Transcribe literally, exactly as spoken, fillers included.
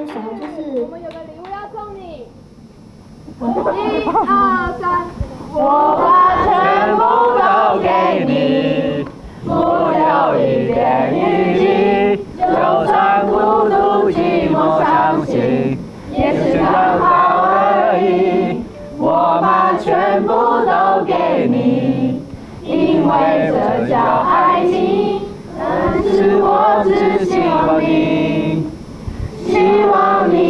首就是我们有个礼物要送你。一二三， 我把全部都给你，不留一点余地，就算孤独寂寞伤心，也是刚好而已。我把全部都给你，因为这叫爱情。但是我只希望你，希望你。